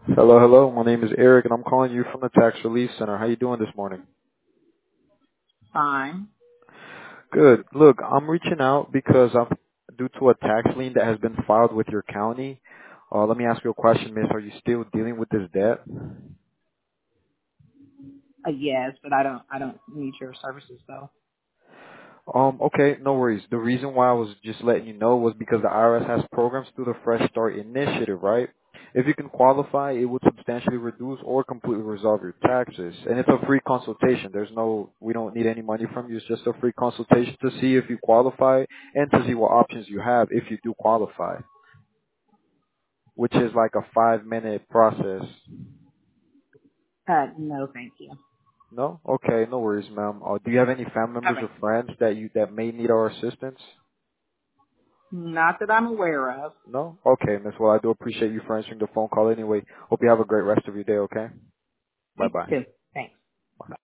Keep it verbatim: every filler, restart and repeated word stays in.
Hello, hello. My name is Eric, and I'm calling you from the Tax Relief Center. How you doing this morning? Fine. Good. Look, I'm reaching out because I'm due to a tax lien that has been filed with your county. Uh, let me ask you a question, miss. Are you still dealing with this debt? Uh, yes, but I don't. I don't need your services though. Um, okay, no worries. The reason why I was just letting you know was because the I R S has programs through the Fresh Start Initiative, right? If you can qualify, it would substantially reduce or completely resolve your taxes. And it's a free consultation. There's no, we don't need any money from you. It's just a free consultation to see if you qualify and to see what options you have if you do qualify, which is like a five minute process. Uh, no, thank you. No? Okay, no worries, ma'am. Uh, do you have any family members Okay. or friends that you, that may need our assistance? Not that I'm aware of. No? Okay, Miss. Well, I do appreciate you for answering the phone call anyway. Hope you have a great rest of your day, okay? You Bye-bye. too. Thanks. Bye.